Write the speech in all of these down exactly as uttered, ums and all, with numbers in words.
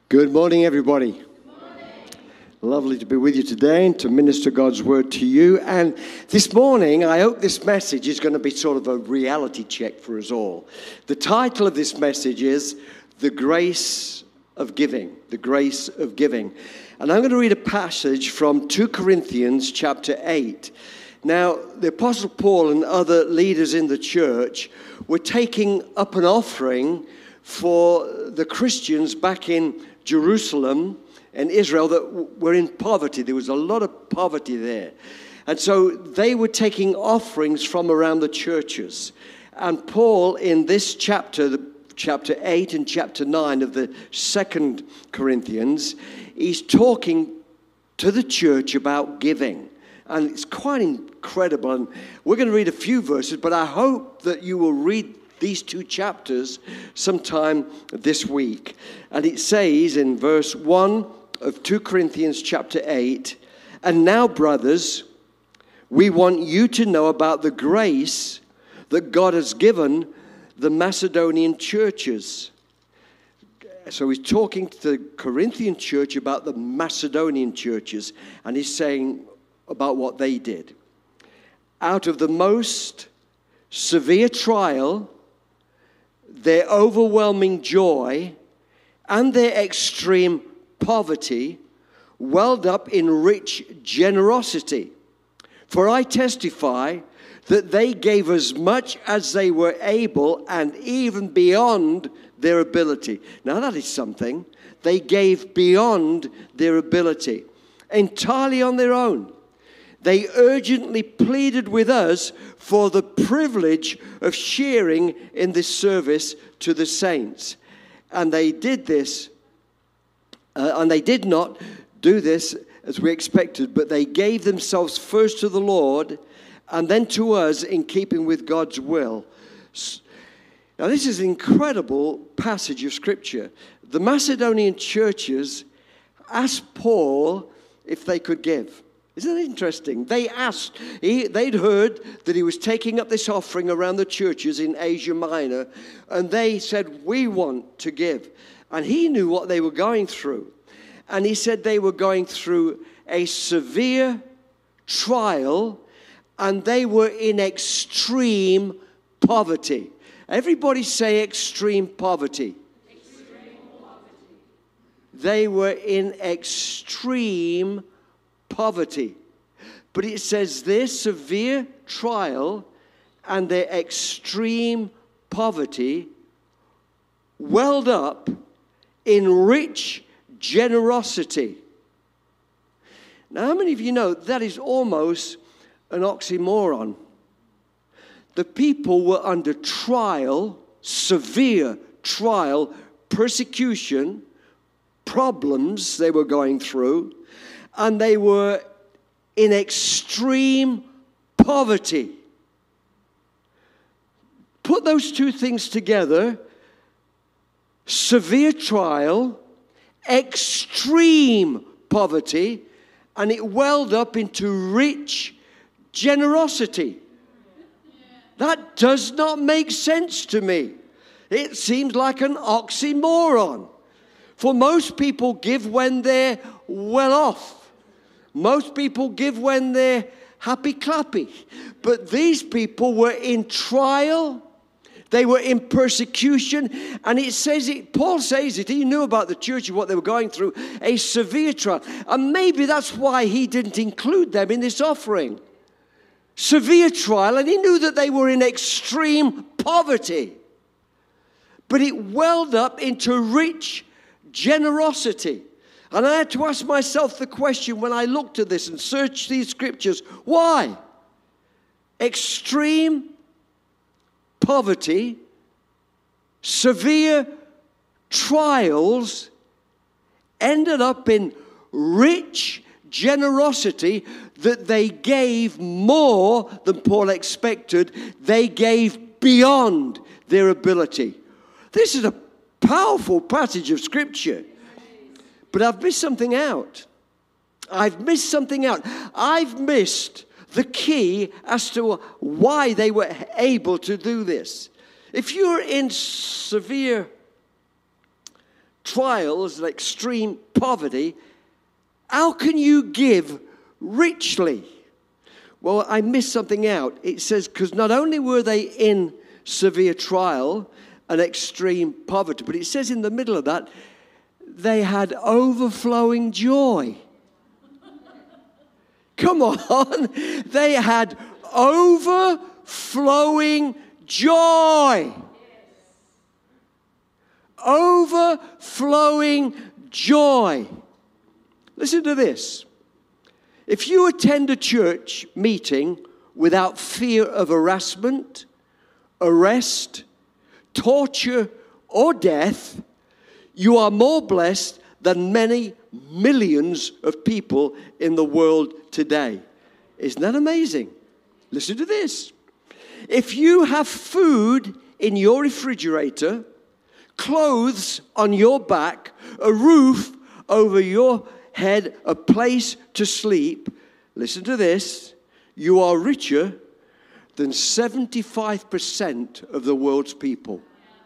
Good morning, everybody. Good morning. Lovely to be with you today and to minister God's word to you. And this morning, I hope this message is going to be sort of a reality check for us all. The title of this message is The Grace of Giving. The Grace of Giving. And I'm going to read a passage from Second Corinthians chapter eight. Now, the Apostle Paul and other leaders in the church were taking up an offering for the Christians back in Jerusalem and Israel that were in poverty. There was a lot of poverty there. And so they were taking offerings from around the churches. And Paul, in this chapter, the chapter eight and chapter nine of the Second Corinthians, he's talking to the church about giving. And it's quite incredible. And we're going to read a few verses, but I hope that you will read these two chapters sometime this week. And it says in verse one of Second Corinthians chapter eight, "And now, brothers, we want you to know about the grace that God has given the Macedonian churches." So he's talking to the Corinthian church about the Macedonian churches, and he's saying about what they did. "Out of the most severe trial, their overwhelming joy and their extreme poverty welled up in rich generosity. For I testify that they gave as much as they were able and even beyond their ability." Now that is something. They gave beyond their ability, entirely on their own. They urgently pleaded with us for the privilege of sharing in this service to the saints. And they did this, uh, and they did not do this as we expected, but they gave themselves first to the Lord and then to us in keeping with God's will. Now this is an incredible passage of Scripture. The Macedonian churches asked Paul if they could give. Isn't that interesting? They asked, he, they'd heard that he was taking up this offering around the churches in Asia Minor, and they said, "We want to give." And he knew what they were going through. And he said they were going through a severe trial, and they were in extreme poverty. Everybody say extreme poverty. Extreme poverty. They were in extreme poverty. But it says their severe trial and their extreme poverty welled up in rich generosity. Now, how many of you know that is almost an oxymoron? The people were under trial, severe trial, persecution, problems they were going through, and they were in extreme poverty. Put those two things together: severe trial, extreme poverty, and it welled up into rich generosity. That does not make sense to me. It seems like an oxymoron. For most people give when they're well off. Most people give when they're happy-clappy. But these people were in trial. They were in persecution. And it says it, Paul says it, he knew about the church and what they were going through, a severe trial. And maybe that's why he didn't include them in this offering. Severe trial, and he knew that they were in extreme poverty. But it welled up into rich generosity. And I had to ask myself the question when I looked at this and searched these scriptures: why? Extreme poverty, severe trials ended up in rich generosity, that they gave more than Paul expected. They gave beyond their ability. This is a powerful passage of Scripture. But I've missed something out. I've missed something out. I've missed the key as to why they were able to do this. If you're in severe trials and extreme poverty, how can you give richly? Well, I missed something out. It says, because not only were they in severe trial and extreme poverty, but it says in the middle of that, they had overflowing joy. Come on. They had overflowing joy. Overflowing joy. Listen to this. If you attend a church meeting without fear of harassment, arrest, torture, or death, you are more blessed than many millions of people in the world today. Isn't that amazing? Listen to this. If you have food in your refrigerator, clothes on your back, a roof over your head, a place to sleep, listen to this, you are richer than seventy-five percent of the world's people.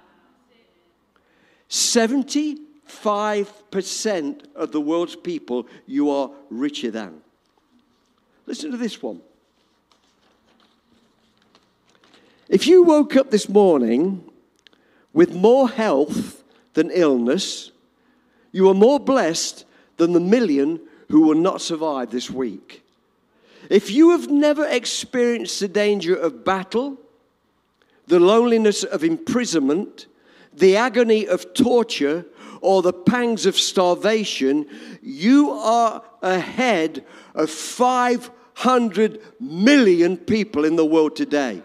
seventy-five percent of the world's people you are richer than. Listen to this one. If you woke up this morning with more health than illness, you are more blessed than the million who will not survive this week. If you have never experienced the danger of battle, the loneliness of imprisonment, the agony of torture, or the pangs of starvation, you are ahead of five hundred million people in the world today.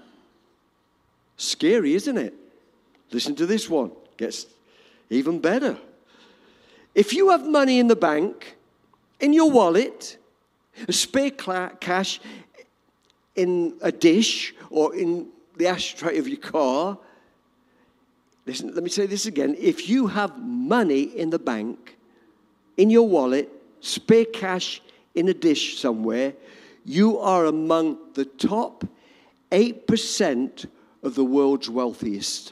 Scary, isn't it? Listen to this one. Gets even better. If you have money in the bank, in your wallet, a spare cash in a dish or in the ashtray of your car, listen, let me say this again. If you have money in the bank, in your wallet, spare cash in a dish somewhere, you are among the top eight percent of the world's wealthiest.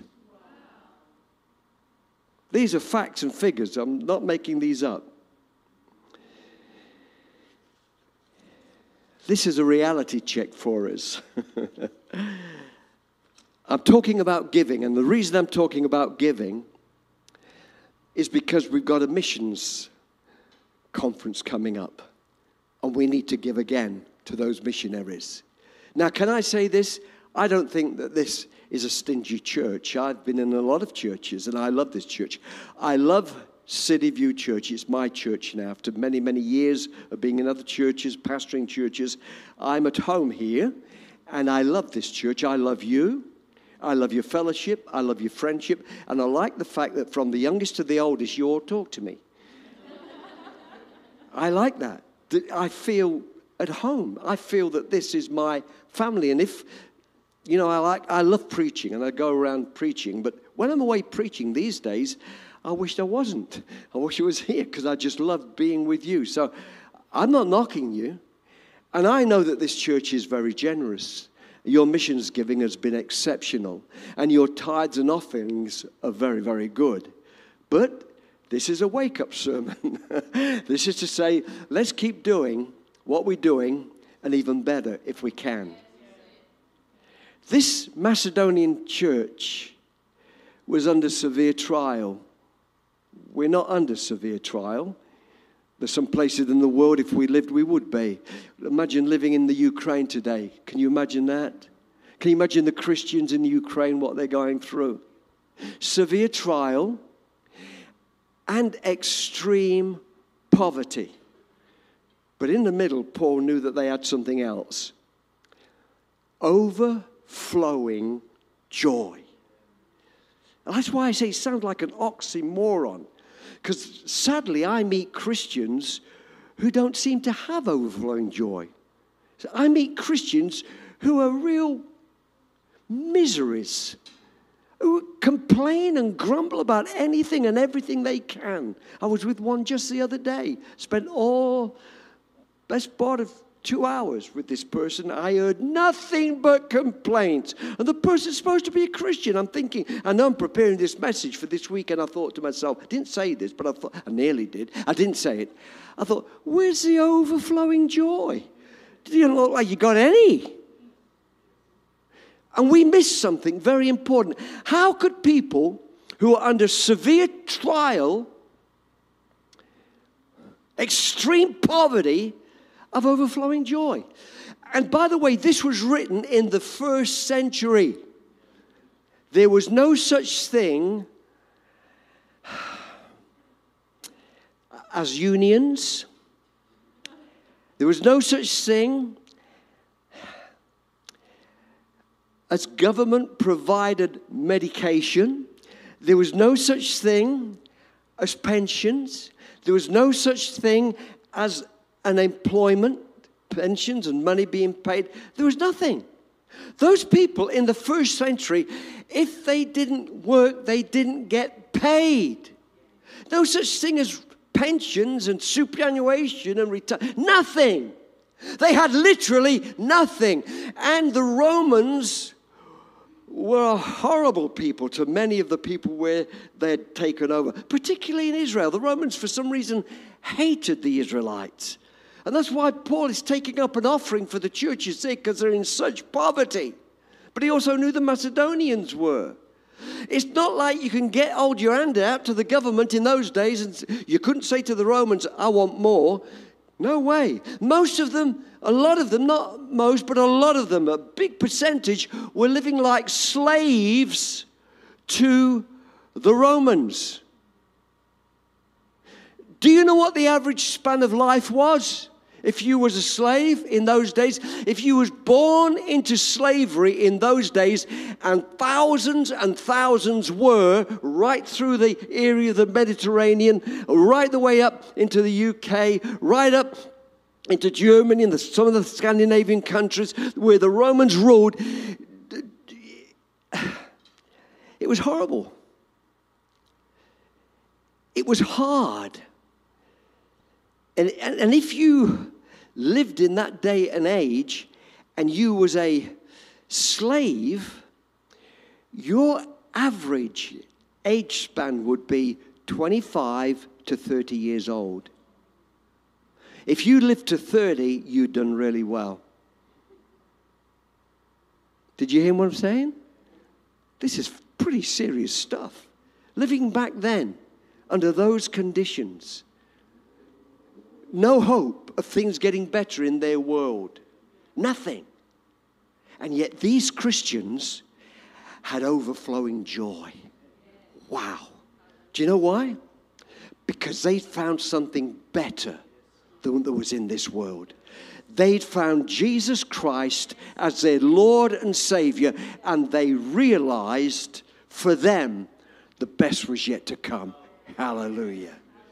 These are facts and figures. I'm not making these up. This is a reality check for us. I'm talking about giving, and the reason I'm talking about giving is because we've got a missions conference coming up, and we need to give again to those missionaries. Now, can I say this? I don't think that this is a stingy church. I've been in a lot of churches, and I love this church. I love City View Church. It's my church now. After many, many years of being in other churches, pastoring churches, I'm at home here, and I love this church. I love you. I love your fellowship. I love your friendship. And I like the fact that from the youngest to the oldest, you all talk to me. I like that. I feel at home. I feel that this is my family. And if, you know, I like, I love preaching, and I go around preaching. But when I'm away preaching these days, I wish I wasn't. I wish I was here, because I just love being with you. So I'm not knocking you. And I know that this church is very generous. Your missions giving has been exceptional. And your tithes and offerings are very, very good. But this is a wake-up sermon. This is to say, let's keep doing what we're doing, and even better if we can. This Macedonian church was under severe trial. We're not under severe trial. There's some places in the world, if we lived, we would be. Imagine living in the Ukraine today. Can you imagine that? Can you imagine the Christians in Ukraine, what they're going through? Severe trial and extreme poverty. But in the middle, Paul knew that they had something else. Overflowing joy. And that's why I say it sounds like an oxymoron. Because sadly, I meet Christians who don't seem to have overflowing joy. So I meet Christians who are real miseries, who complain and grumble about anything and everything they can. I was with one just the other day, spent all, best part of two hours with this person. I heard nothing but complaints. And the person's supposed to be a Christian. I'm thinking, I know I'm preparing this message for this week, and I thought to myself, I didn't say this, but I thought, I nearly did. I didn't say it. I thought, where's the overflowing joy? Did you look like you got any? And we missed something very important. How could people who are under severe trial, extreme poverty, have overflowing joy? And by the way, this was written in the first century. There was no such thing as unions. There was no such thing as government-provided medication. There was no such thing as pensions. There was no such thing as unemployment, pensions and money being paid. There was nothing. Those people in the first century, if they didn't work, they didn't get paid. No such thing as pensions and superannuation and retirement. Nothing. They had literally nothing. And the Romans were horrible people to many of the people where they had taken over, particularly in Israel. The Romans, for some reason, hated the Israelites. And that's why Paul is taking up an offering for the churches there, because they're in such poverty. But he also knew the Macedonians were. It's not like you can get hold your hand out to the government in those days, and you couldn't say to the Romans, I want more. No way. Most of them, a lot of them, not most, but a lot of them, a big percentage, were living like slaves to the Romans. Do you know what the average span of life was? If you was a slave in those days, if you was born into slavery in those days, and thousands and thousands were right through the area of the Mediterranean, right the way up into the U K, right up into Germany and the, some of the Scandinavian countries where the Romans ruled, it was horrible. It was hard. And, and, and if you lived in that day and age and you was a slave, your average age span would be twenty-five to thirty years old. If you lived to thirty, you'd done really well. Did you hear what I'm saying? This is pretty serious stuff. Living back then under those conditions. No hope of things getting better in their world. Nothing. And yet these Christians had overflowing joy. Wow. Do you know why? Because they found something better than that was in this world. They'd found Jesus Christ as their Lord and Savior, and they realized for them the best was yet to come. Hallelujah.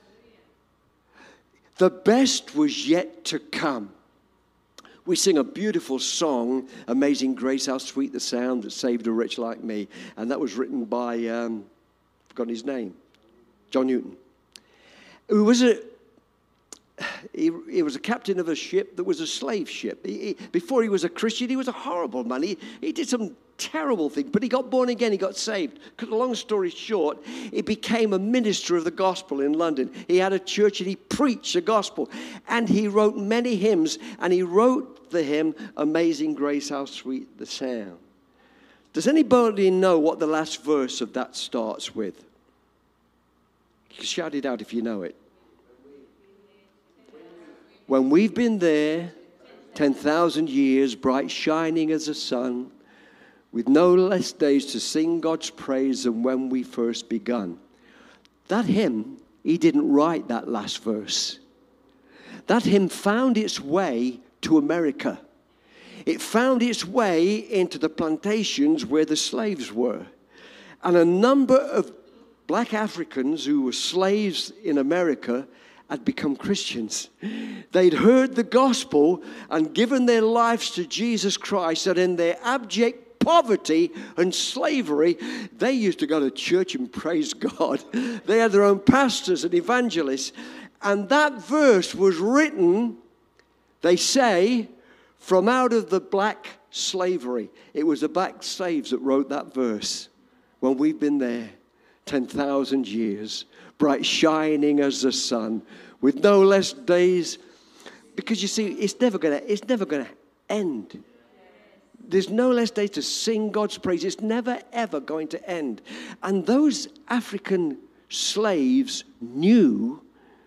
The best was yet to come. We sing a beautiful song, Amazing Grace, how sweet the sound that saved a wretch like me. And that was written by, um, I've forgotten his name, John Newton. Who was a, he, he was a captain of a ship that was a slave ship. He, he, before he was a Christian, he was a horrible man. He, he did some terrible thing, but he got born again, he got saved. Because long story short, he became a minister of the gospel in London. He had a church and he preached the gospel. And he wrote many hymns, and he wrote the hymn, Amazing Grace, how sweet the sound. Does anybody know what the last verse of that starts with? You can shout it out if you know it. When we've been there ten thousand years, bright shining as the sun, with no less days to sing God's praise than when we first begun. That hymn, he didn't write that last verse. That hymn found its way to America. It found its way into the plantations where the slaves were. And a number of black Africans who were slaves in America had become Christians. They'd heard the gospel and given their lives to Jesus Christ, and in their abject poverty and slavery, they used to go to church and praise God. They had their own pastors and evangelists. And that verse was written They say, from out of the black slavery. It was the black slaves that wrote that verse. When we've been there ten thousand years, bright shining as the sun, with no less days. Because you see, it's never going to, it's never going to end. There's no less days to sing God's praise. It's never, ever going to end. And those African slaves knew,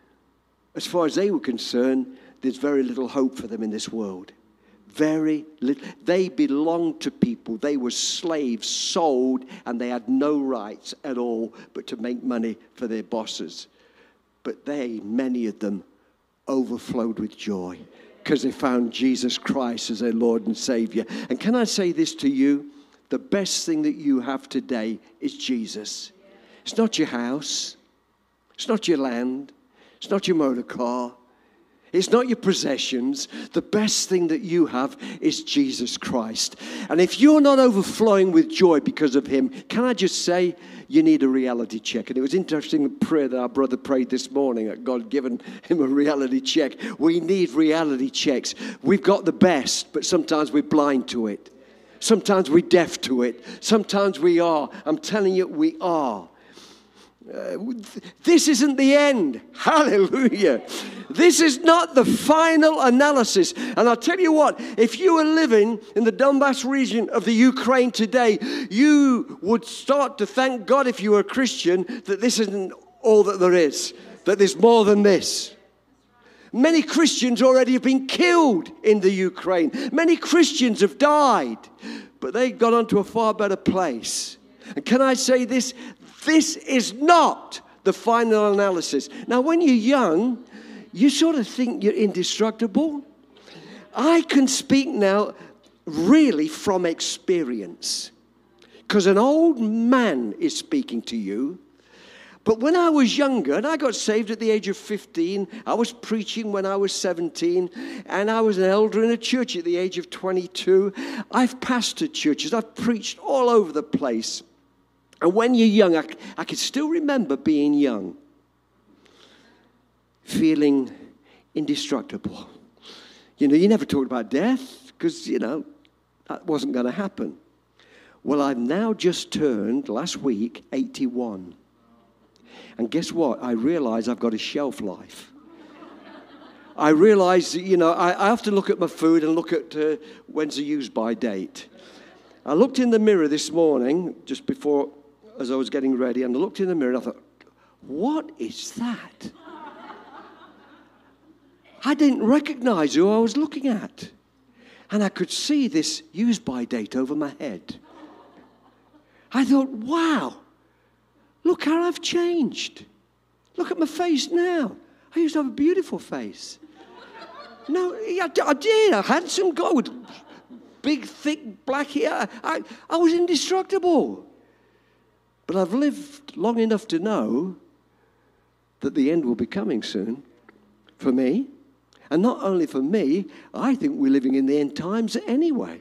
as far as they were concerned, there's very little hope for them in this world. Very little. They belonged to people. They were slaves, sold, and they had no rights at all but to make money for their bosses. But they, many of them, overflowed with joy because they found Jesus Christ as their Lord and Savior. And can I say this to you? The best thing that you have today is Jesus. It's not your house. It's not your land. It's not your motor car. It's not your possessions. The best thing that you have is Jesus Christ. And if you're not overflowing with joy because of him, can I just say you need a reality check? And it was interesting the prayer that our brother prayed this morning, that God given him a reality check. We need reality checks. We've got the best, but sometimes we're blind to it. Sometimes we're deaf to it. Sometimes we are. I'm telling you, we are. Uh, this isn't the end. Hallelujah. This is not the final analysis. And I'll tell you what, if you were living in the Donbass region of the Ukraine today, you would start to thank God, if you were a Christian, that this isn't all that there is, that there's more than this. Many Christians already have been killed in the Ukraine. Many Christians have died, but they got onto a far better place. And can I say this? This is not the final analysis. Now, when you're young, you sort of think you're indestructible. I can speak now really from experience, because an old man is speaking to you. But when I was younger, and I got saved at the age of fifteen, I was preaching when I was seventeen, and I was an elder in a church at the age of twenty-two. I've pastored churches. I've preached all over the place. And when you're young, I, I can still remember being young, feeling indestructible. You know, you never talked about death because, you know, that wasn't going to happen. Well, I've now just turned, last week, eighty-one. And guess what? I realize I've got a shelf life. I realize, you know, I, I have to look at my food and look at uh, when's the use-by date. I looked in the mirror this morning, just before, as I was getting ready, and I looked in the mirror and I thought, what is that? I didn't recognize who I was looking at. And I could see this use-by date over my head. I thought, wow, look how I've changed. Look at my face now. I used to have a beautiful face. No, I, I did. I had some guy with big, thick, black hair. I, I was indestructible. But I've lived long enough to know that the end will be coming soon for me. And not only for me, I think we're living in the end times anyway.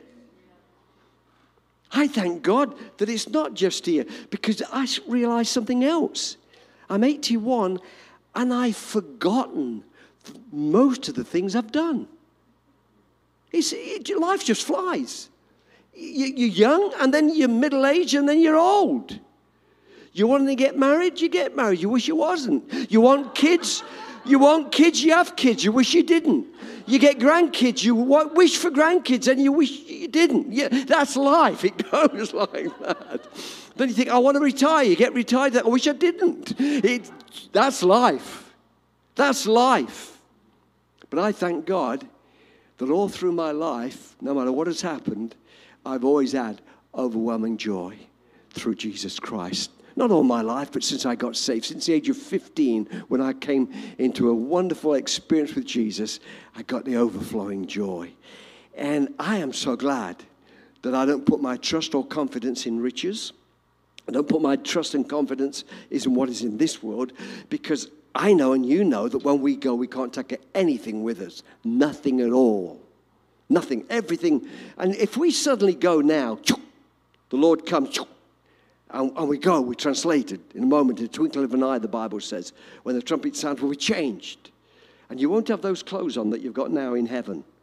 I thank God that it's not just here, because I realize something else. I'm eighty-one, and I've forgotten most of the things I've done. It's, it, life just flies. You, you're young, and then you're middle-aged, and then you're old. You want to get married, you get married. You wish you wasn't. You want kids, you want kids, you have kids. You wish you didn't. You get grandkids, you want, wish for grandkids, and you wish you didn't. Yeah, that's life. It goes like that. Then you think, I want to retire. You get retired. I wish I didn't. It, that's life. That's life. But I thank God that all through my life, no matter what has happened, I've always had overwhelming joy through Jesus Christ. Not all my life, but since I got saved, since the age of fifteen, when I came into a wonderful experience with Jesus, I got the overflowing joy. And I am so glad that I don't put my trust or confidence in riches. I don't put my trust and confidence in what is in this world, because I know and you know that when we go, we can't take anything with us. Nothing at all. Nothing. Everything. And if we suddenly go now, the Lord comes, and, and we go, we're translated in a moment, in a twinkle of an eye, the Bible says. When the trumpet sounds, we'll be changed. And you won't have those clothes on that you've got now in heaven.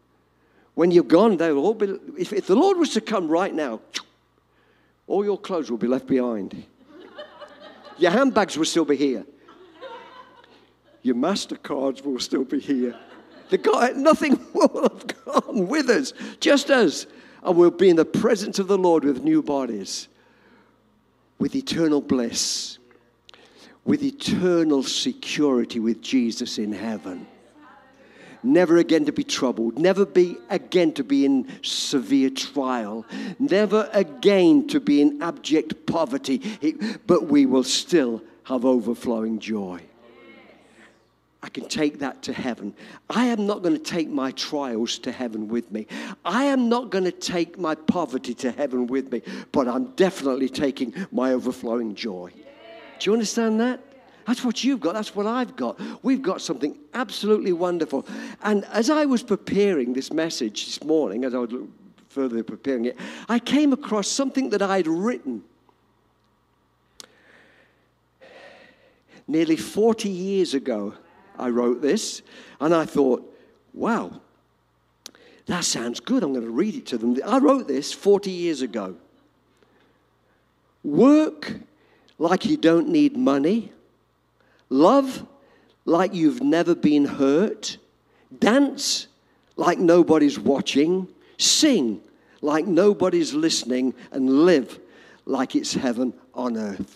When you're gone, they'll all be, if, if the Lord was to come right now, all your clothes will be left behind. Your handbags will still be here. Your MasterCards will still be here. The God, nothing will have gone with us, just us. And we'll be in the presence of the Lord with new bodies, with eternal bliss, with eternal security with Jesus in heaven. Never again to be troubled, never be again to be in severe trial, never again to be in abject poverty, but we will still have overflowing joy. I can take that to heaven. I am not going to take my trials to heaven with me. I am not going to take my poverty to heaven with me, but I'm definitely taking my overflowing joy. Do you understand that? That's what you've got. That's what I've got. We've got something absolutely wonderful. And as I was preparing this message this morning, as I was further preparing it, I came across something that I'd written nearly forty years ago. I wrote this, and I thought, wow, that sounds good. I'm going to read it to them. I wrote this forty years ago. Work like you don't need money. Love like you've never been hurt. Dance like nobody's watching. Sing like nobody's listening. And live like it's heaven on earth.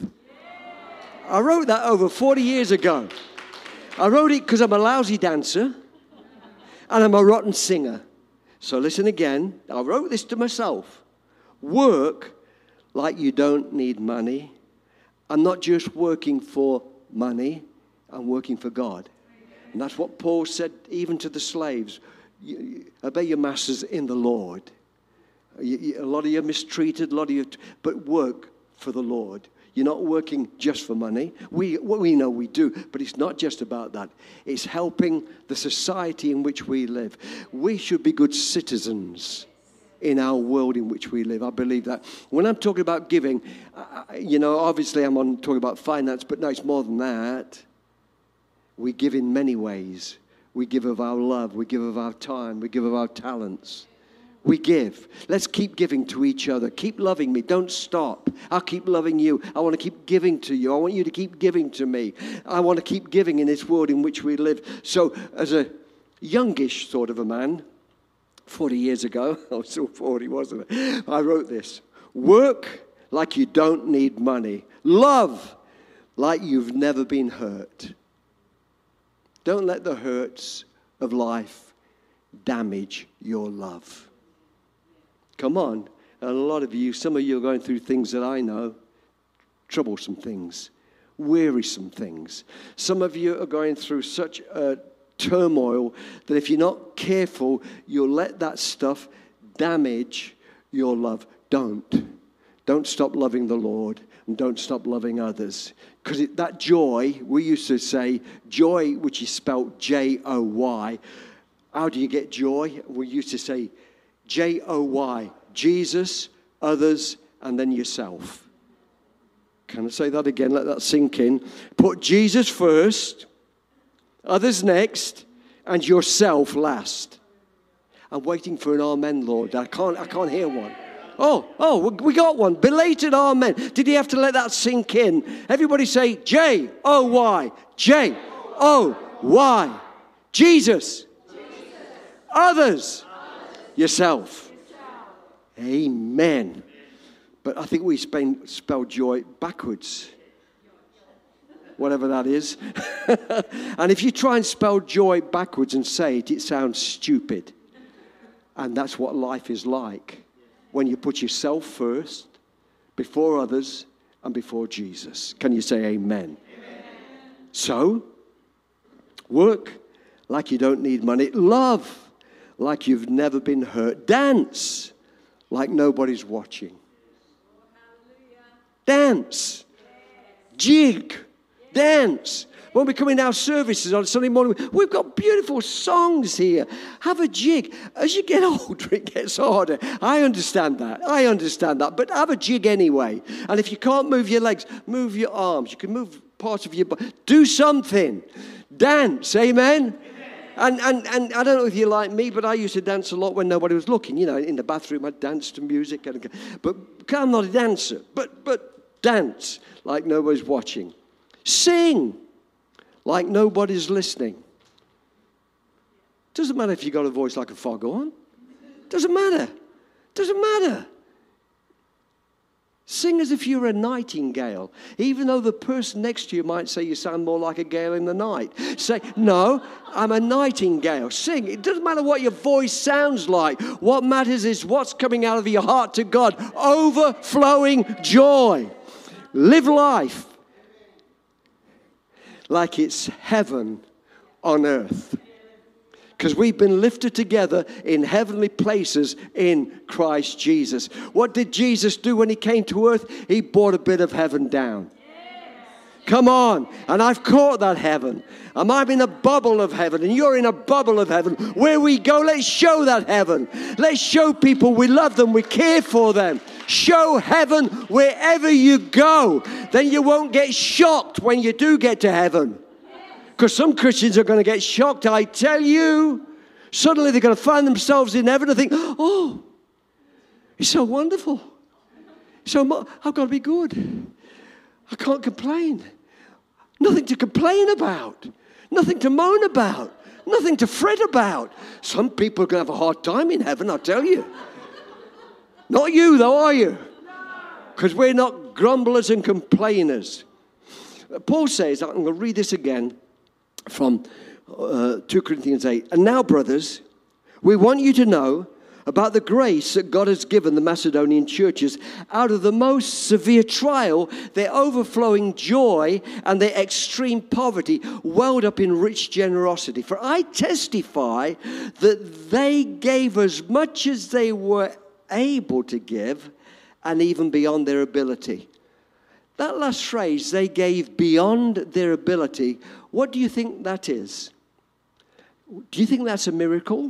I wrote that over forty years ago. I wrote it because I'm a lousy dancer and I'm a rotten singer. So listen again. I wrote this to myself. Work like you don't need money. I'm not just working for money. I'm working for God. And that's what Paul said even to the slaves. Obey your masters in the Lord. A lot of you are mistreated, a lot of you, but work for the Lord. You're not working just for money. We, we know we do, but it's not just about that. It's helping the society in which we live. We should be good citizens in our world in which we live. I believe that. When I'm talking about giving, I, you know, obviously I'm on talking about finance, but no, it's more than that. We give in many ways. We give of our love. We give of our time. We give of our talents. We give. Let's keep giving to each other. Keep loving me. Don't stop. I'll keep loving you. I want to keep giving to you. I want you to keep giving to me. I want to keep giving in this world in which we live. So as a youngish sort of a man, forty years ago, I was still forty, wasn't I? I wrote this. Work like you don't need money. Love like you've never been hurt. Don't let the hurts of life damage your love. Come on. And a lot of you, some of you are going through things that I know, troublesome things, wearisome things. Some of you are going through such a turmoil that if you're not careful, you'll let that stuff damage your love. Don't. Don't stop loving the Lord and don't stop loving others. Because that joy, we used to say joy, which is spelled J O Y. How do you get joy? We used to say J O Y, Jesus, others, and then yourself. Can I say that again? Let that sink in. Put Jesus first, others next, and yourself last. I'm waiting for an amen, Lord. I can't, I can't hear one. Oh, oh, we got one. Belated amen. Did he have to let that sink in? Everybody say J O Y, J O Y, Jesus, others, yourself. Amen. But I think we spell joy backwards. Whatever that is. And if you try and spell joy backwards and say it, it sounds stupid. And that's what life is like. When you put yourself first, before others, and before Jesus. Can you say amen? Amen. So, work like you don't need money. Love like you've never been hurt. Dance like nobody's watching. Dance. Jig. Dance. When we come in our services on Sunday morning, we've got beautiful songs here. Have a jig. As you get older, it gets harder. I understand that. I understand that. But have a jig anyway. And if you can't move your legs, move your arms. You can move parts of your body. Do something. Dance. Amen? Amen. And, and, and I don't know if you're like me, but I used to dance a lot when nobody was looking. You know, in the bathroom, I'd dance to music. And, but I'm not a dancer. But, but dance like nobody's watching. Sing like nobody's listening. Doesn't matter if you've got a voice like a foghorn. Doesn't matter. Doesn't matter. Sing as if you're a nightingale, even though the person next to you might say you sound more like a gale in the night. Say, no, I'm a nightingale. Sing. It doesn't matter what your voice sounds like. What matters is what's coming out of your heart to God. Overflowing joy. Live life like it's heaven on earth. Because we've been lifted together in heavenly places in Christ Jesus. What did Jesus do when he came to earth? He brought a bit of heaven down. Come on. And I've caught that heaven. And I'm in a bubble of heaven. And you're in a bubble of heaven. Where we go, let's show that heaven. Let's show people we love them. We care for them. Show heaven wherever you go. Then you won't get shocked when you do get to heaven. Because some Christians are going to get shocked, I tell you. Suddenly they're going to find themselves in heaven and think, oh, it's so wonderful. So I've got to be good. I can't complain. Nothing to complain about. Nothing to moan about. Nothing to fret about. Some people are going to have a hard time in heaven, I tell you. Not you, though, are you? Because we're not grumblers and complainers. Paul says, I'm going to read this again. From uh, Second Corinthians eight. And now, brothers, we want you to know about the grace that God has given the Macedonian churches. Out of the most severe trial, their overflowing joy and their extreme poverty welled up in rich generosity. For I testify that they gave as much as they were able to give, and even beyond their ability. That last phrase, they gave beyond their ability, what do you think that is? Do you think that's a miracle?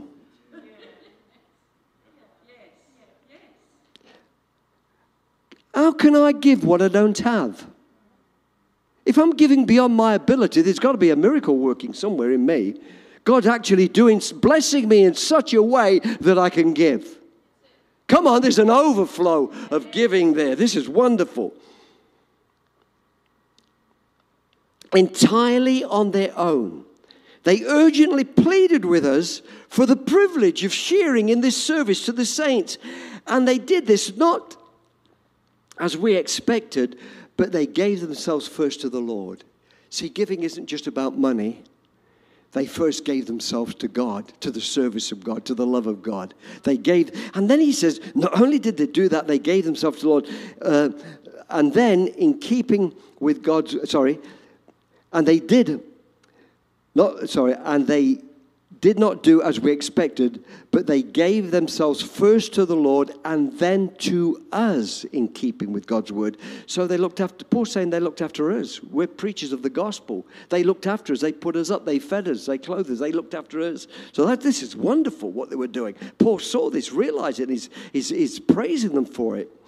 How can I give what I don't have? If I'm giving beyond my ability, there's got to be a miracle working somewhere in me. God's actually doing, blessing me in such a way that I can give. Come on, there's an overflow of giving there. This is wonderful. Entirely on their own. They urgently pleaded with us for the privilege of sharing in this service to the saints. And they did this not as we expected, but they gave themselves first to the Lord. See, giving isn't just about money. They first gave themselves to God, to the service of God, to the love of God. They gave, and then he says, not only did they do that, they gave themselves to the Lord. Uh, and then in keeping with God's, sorry, And they did not, sorry, and they did not do as we expected, but they gave themselves first to the Lord and then to us in keeping with God's word. So they looked after, Paul's saying they looked after us. We're preachers of the gospel. They looked after us. They put us up. They fed us. They clothed us. They looked after us. So that this is wonderful what they were doing. Paul saw this, realized it, and he's, he's, he's praising them for it.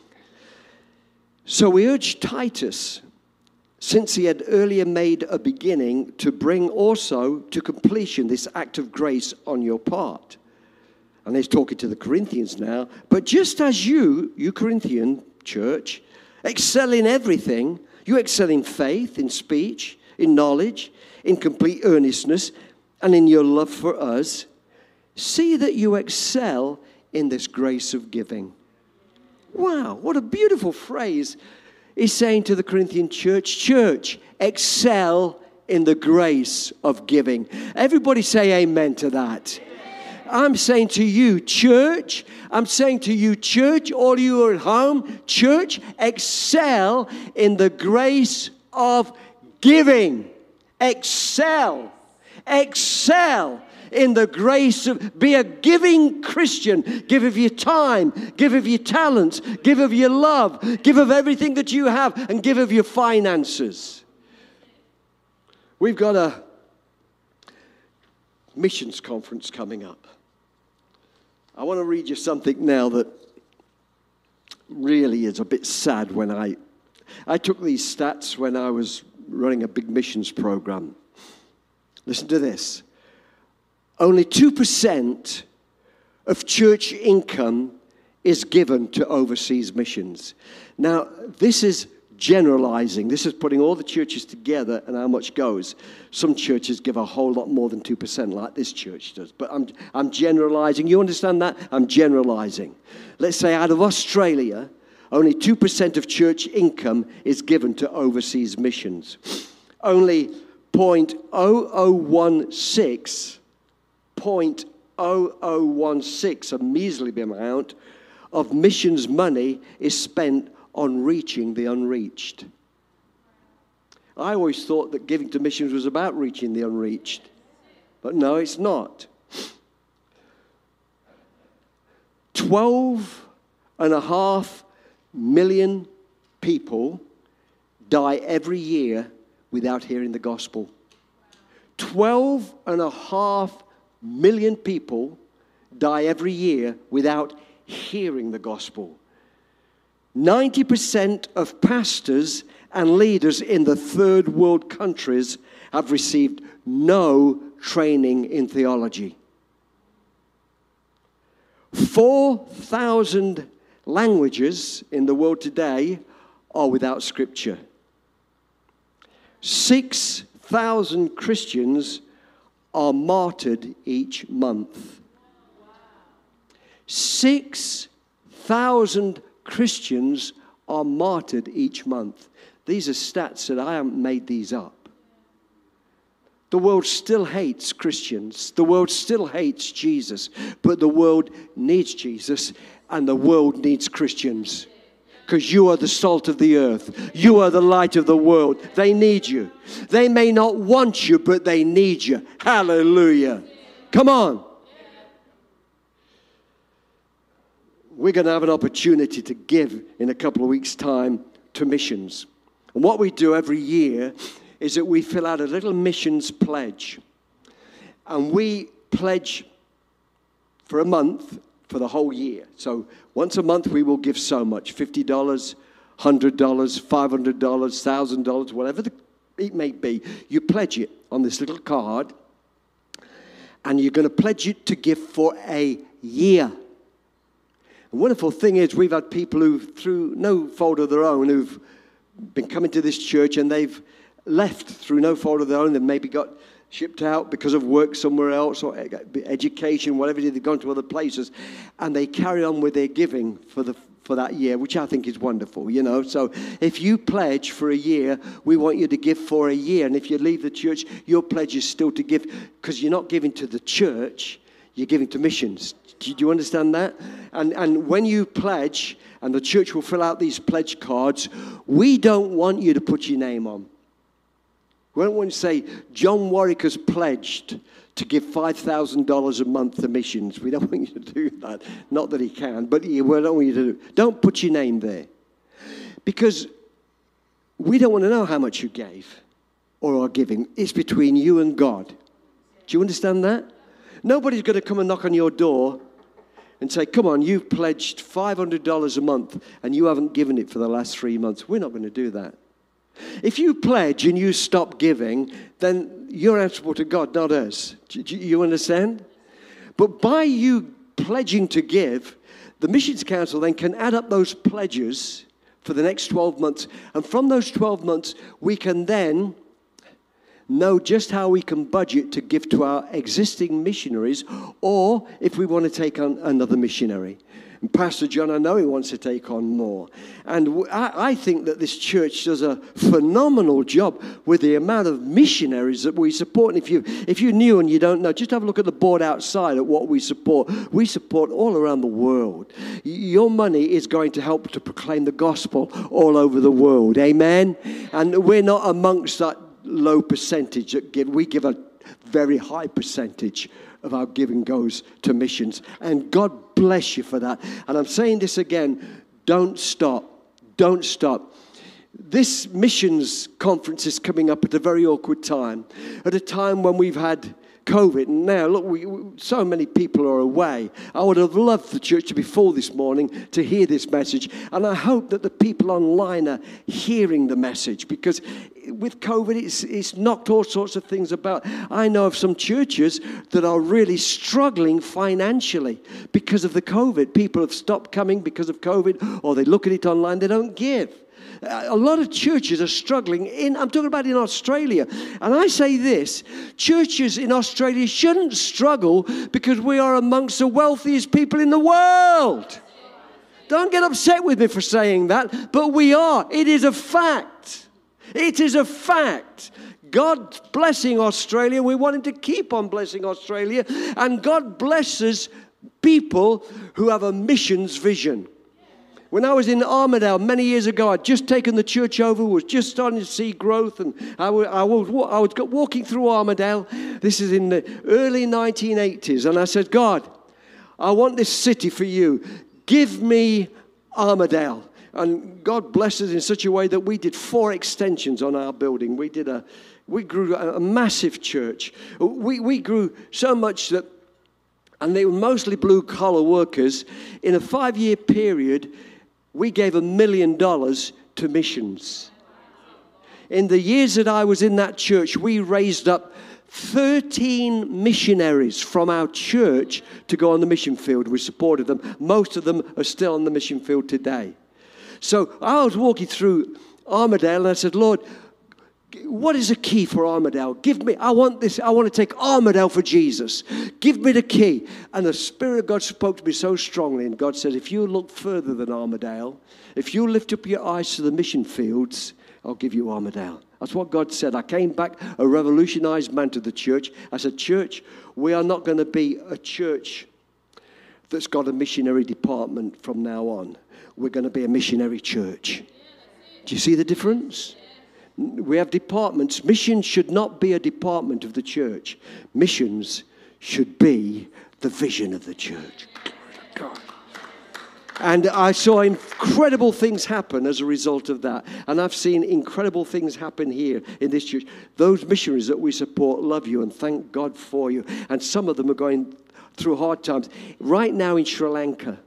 So we urge Titus, since he had earlier made a beginning, to bring also to completion this act of grace on your part. And he's talking to the Corinthians now. But just as you, you Corinthian church, excel in everything, you excel in faith, in speech, in knowledge, in complete earnestness, and in your love for us, see that you excel in this grace of giving. Wow, what a beautiful phrase. He's saying to the Corinthian church, church, excel in the grace of giving. Everybody say amen to that. I'm saying to you, church, I'm saying to you, church, all of you are at home, church, excel in the grace of giving. Excel. Excel in the grace of, be a giving Christian. Give of your time, give of your talents, give of your love, give of everything that you have, and give of your finances. We've got a missions conference coming up. I want to read you something now that really is a bit sad. When I, I took these stats when I was running a big missions program. Listen to this. only two percent of church income is given to overseas missions. Now, this is generalizing. This is putting all the churches together and how much goes. Some churches give a whole lot more than two percent, like this church does. But I'm, I'm generalizing. You understand that? I'm generalizing. Let's say out of Australia, only two percent of church income is given to overseas missions. Only zero point zero zero one six, zero point zero zero one six, a measly amount of missions money is spent on reaching the unreached. I always thought that giving to missions was about reaching the unreached. But no, it's not. Twelve and a half million people die every year without hearing the gospel. Twelve and a half million people die every year without hearing the gospel. ninety percent of pastors and leaders in the third world countries have received no training in theology. four thousand languages in the world today are without scripture. six thousand Christians are martyred each month. six thousand Christians are martyred each month. These are stats that I haven't made these up. The world still hates Christians. The world still hates Jesus. But the world needs Jesus, and the world needs Christians. Because you are the salt of the earth. You are the light of the world. They need you. They may not want you, but they need you. Hallelujah. Come on. We're going to have an opportunity to give in a couple of weeks' time to missions. And what we do every year is that we fill out a little missions pledge. And we pledge for a month for the whole year. So once a month we will give so much, fifty dollars, one hundred dollars, five hundred dollars, one thousand dollars, whatever the, it may be. You pledge it on this little card, and you're going to pledge it to give for a year. The wonderful thing is we've had people who, through no fault of their own, who've been coming to this church and they've left through no fault of their own. They've maybe got shipped out because of work somewhere else or education, whatever it is. They've gone to other places, and they carry on with their giving for the for that year, which I think is wonderful, you know. So if you pledge for a year, we want you to give for a year. And if you leave the church, your pledge is still to give, because you're not giving to the church, you're giving to missions. Do you understand that? And and when you pledge, and the church will fill out these pledge cards, we don't want you to put your name on. We don't want you to say, John Warwick has pledged to give five thousand dollars a month to missions. We don't want you to do that. Not that he can, but we don't want you to do. Don't put your name there. Because we don't want to know how much you gave or are giving. It's between you and God. Do you understand that? Nobody's going to come and knock on your door and say, come on, you've pledged five hundred dollars a month and you haven't given it for the last three months. We're not going to do that. If you pledge and you stop giving, then you're answerable to God, not us. Do you understand? But by you pledging to give, the Missions Council then can add up those pledges for the next twelve months. And from those twelve months, we can then know just how we can budget to give to our existing missionaries, or if we want to take on another missionary. And Pastor John, I know he wants to take on more. And I, I think that this church does a phenomenal job with the amount of missionaries that we support. And if, you, if you're new and you don't know, just have a look at the board outside at what we support. We support all around the world. Your money is going to help to proclaim the gospel all over the world. Amen? And we're not amongst that low percentage that give. We give a very high percentage of our giving goes to missions. And God bless you for that. And I'm saying this again, don't stop. Don't stop. this missions conference is coming up at a very awkward time, at a time when we've had COVID. And now, look, we, we, so many people are away. I would have loved the church to be full this morning to hear this message. And I hope that the people online are hearing the message, because with COVID, it's, it's knocked all sorts of things about. I know of some churches that are really struggling financially because of the COVID. People have stopped coming because of COVID, or they look at it online, they don't give. A lot of churches are struggling in, I'm talking about in Australia. And I say this, churches in Australia shouldn't struggle because we are amongst the wealthiest people in the world. Don't get upset with me for saying that, but we are. It is a fact. It is a fact. God blessing Australia. We want Him to keep on blessing Australia. And God blesses people who have a missions vision. When I was in Armidale many years ago, I'd just taken the church over, was just starting to see growth, and I was, I was, I was walking through Armidale. This is in the early nineteen eighties, and I said, God, I want this city for you. Give me Armidale. And God blessed us in such a way that we did four extensions on our building. We did a, we grew a, a massive church. We, we grew so much that, and they were mostly blue-collar workers. In a five-year period, we gave a million dollars to missions. In the years that I was in that church, we raised up thirteen missionaries from our church to go on the mission field. We supported them. Most of them are still on the mission field today. So I was walking through Armidale, and I said, Lord, what is the key for Armidale? Give me, I want this, I want to take Armidale for Jesus. Give me the key. And the Spirit of God spoke to me so strongly, and God said, if you look further than Armidale, if you lift up your eyes to the mission fields, I'll give you Armidale. That's what God said. I came back a revolutionized man to the church. I said, church, we are not going to be a church that's got a missionary department from now on. We're going to be a missionary church. Do you see the difference? We have departments. Missions should not be a department of the church. Missions should be the vision of the church. God. And I saw incredible things happen as a result of that. And I've seen incredible things happen here in this church. Those missionaries that we support love you and thank God for you. And some of them are going through hard times. Right now in Sri Lanka,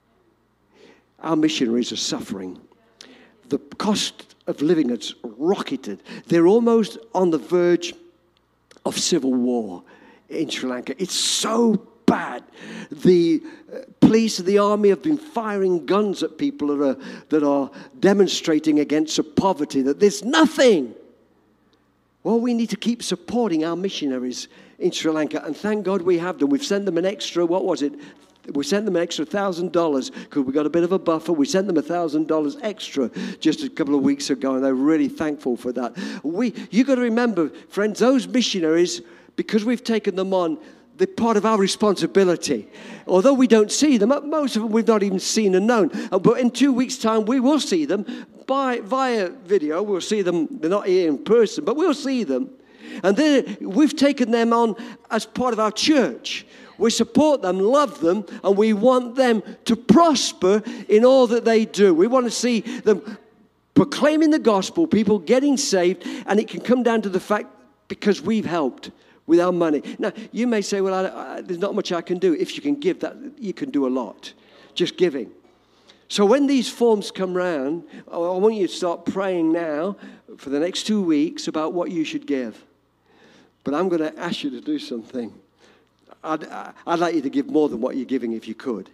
our missionaries are suffering. The cost of living has rocketed. They're almost on the verge of civil war in Sri Lanka. It's so bad. The uh, police and the army have been firing guns at people that are, that are demonstrating against the poverty, that there's nothing. Well, we need to keep supporting our missionaries in Sri Lanka, and thank God we have them. We've sent them an extra, what was it? We sent them an extra one thousand dollars because we got a bit of a buffer. We sent them one thousand dollars extra just a couple of weeks ago, and they're really thankful for that. We, you got to remember, friends, those missionaries, because we've taken them on, they're part of our responsibility. Although we don't see them, most of them we've not even seen and known. But in two weeks' time, we will see them by via video. We'll see them. They're not here in person, but we'll see them. And then we've taken them on as part of our church. We support them, love them, and we want them to prosper in all that they do. We want to see them proclaiming the gospel, people getting saved, and it can come down to the fact because we've helped with our money. Now, you may say, well, I, I, there's not much I can do. If you can give, that you can do a lot. Just giving. So when these forms come round, I want you to start praying now for the next two weeks about what you should give. But I'm going to ask you to do something. I'd, I'd like you to give more than what you're giving if you could.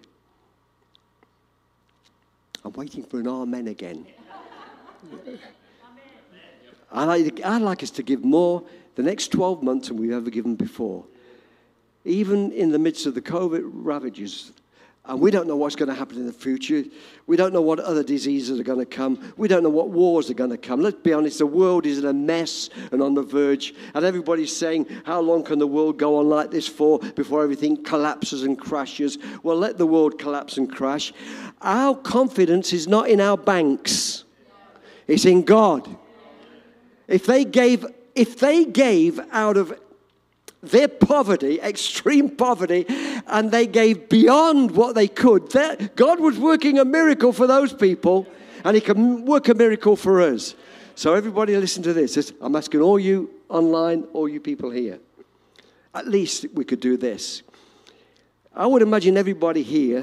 I'm waiting for an amen again. I'd like, I'd like us to give more the next twelve months than we've ever given before. Even in the midst of the COVID ravages. And we don't know what's going to happen in the future. We don't know what other diseases are going to come. We don't know what wars are going to come. Let's be honest, the world is in a mess and on the verge. And everybody's saying, how long can the world go on like this for before everything collapses and crashes? Well, let the world collapse and crash. Our confidence is not in our banks. It's in God. If they gave, if they gave out of their poverty, extreme poverty, and they gave beyond what they could, that God was working a miracle for those people. And he can work a miracle for us. So everybody listen to this. I'm asking all you online, all you people here. At least we could do this. I would imagine everybody here,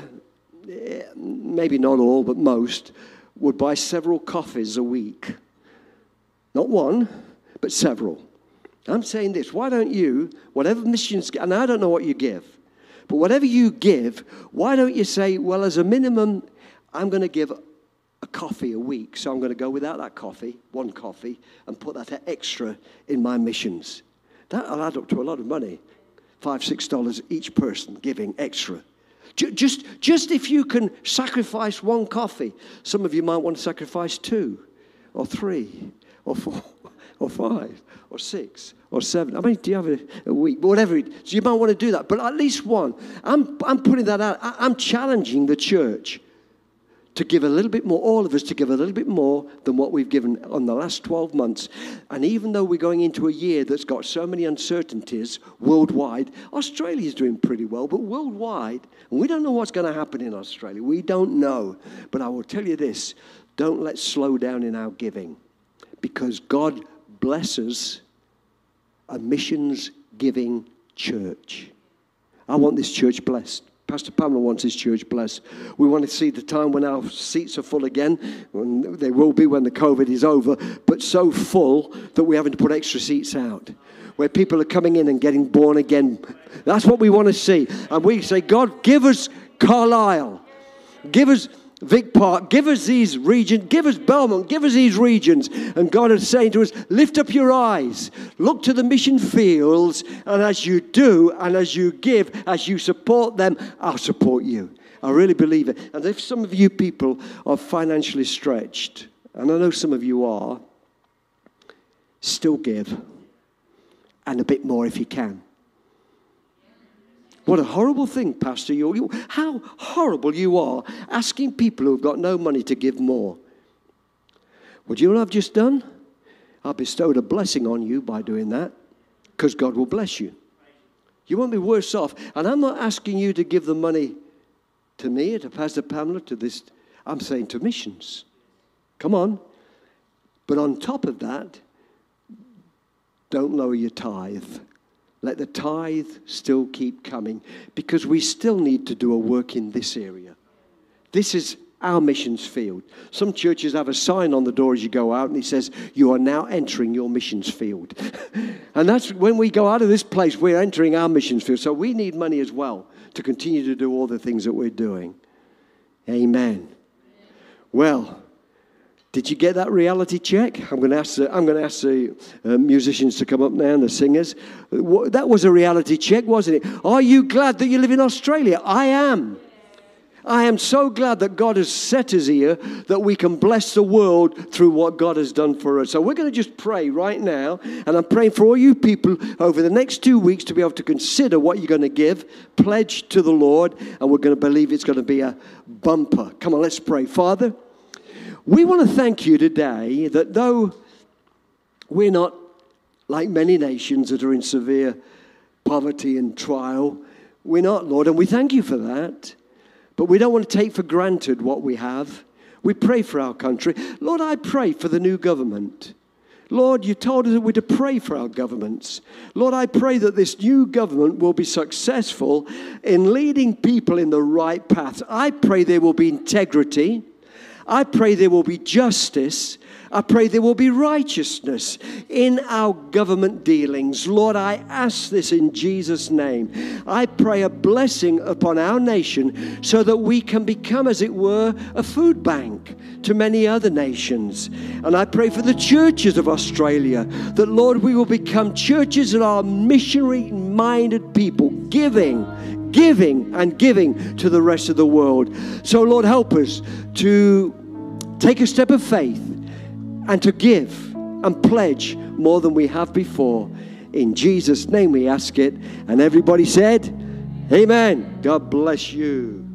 maybe not all, but most, would buy several coffees a week. Not one, but several. I'm saying this. Why don't you, whatever missions, and I don't know what you give, but whatever you give, why don't you say, well, as a minimum, I'm going to give a coffee a week, so I'm going to go without that coffee, one coffee, and put that extra in my missions. That'll add up to a lot of money. Five, six dollars each person giving extra. Just, just if you can sacrifice one coffee. Some of you might want to sacrifice two, or three, or four, or five, or six, or seven. I mean, do you have a, a week? Whatever it is. So you might want to do that, but at least one. I'm, I'm putting that out. I, I'm challenging the church to give a little bit more, all of us to give a little bit more than what we've given on the last twelve months. And even though we're going into a year that's got so many uncertainties worldwide, Australia's doing pretty well, but worldwide, and we don't know what's going to happen in Australia. We don't know. But I will tell you this, don't let's slow down in our giving, because God blesses a missions-giving church. I want this church blessed. Pastor Pamela wants his church blessed. We want to see the time when our seats are full again. When they will be when the COVID is over, but so full that we're having to put extra seats out, where people are coming in and getting born again. That's what we want to see. And we say, God, give us Carlisle. Give us Vic Park. Give us these regions. Give us Belmont. Give us these regions. And God is saying to us, lift up your eyes. Look to the mission fields. And as you do, and as you give, as you support them, I'll support you. I really believe it. And if some of you people are financially stretched, and I know some of you are, still give. And a bit more if you can. What a horrible thing, Pastor. You, you, how horrible you are asking people who've got no money to give more. Well, do you know what I've just done? I've bestowed a blessing on you by doing that, because God will bless you. You won't be worse off. And I'm not asking you to give the money to me, to Pastor Pamela, to this. I'm saying to missions. Come on. But on top of that, don't lower your tithe. Let the tithe still keep coming, because we still need to do a work in this area. This is our missions field. Some churches have a sign on the door as you go out, and it says, you are now entering your missions field. And that's when we go out of this place, we're entering our missions field. So we need money as well to continue to do all the things that we're doing. Amen. Well, did you get that reality check? I'm going to ask the, I'm going to ask the uh, musicians to come up now and the singers. That was a reality check, wasn't it? Are you glad that you live in Australia? I am. I am so glad that God has set us here, that we can bless the world through what God has done for us. So we're going to just pray right now. And I'm praying for all you people over the next two weeks to be able to consider what you're going to give, pledge to the Lord, and we're going to believe it's going to be a bumper. Come on, let's pray. Father, we want to thank you today that though we're not like many nations that are in severe poverty and trial, we're not, Lord, and we thank you for that. But we don't want to take for granted what we have. We pray for our country. Lord, I pray for the new government. Lord, you told us that we're to pray for our governments. Lord, I pray that this new government will be successful in leading people in the right path. I pray there will be integrity. I pray there will be justice. I pray there will be righteousness in our government dealings. Lord, I ask this in Jesus' name. I pray a blessing upon our nation so that we can become, as it were, a food bank to many other nations. And I pray for the churches of Australia that, Lord, we will become churches that are missionary-minded people, giving giving and giving to the rest of the world. So, Lord, help us to take a step of faith and to give and pledge more than we have before. In Jesus' name we ask it. And everybody said, amen. God bless you.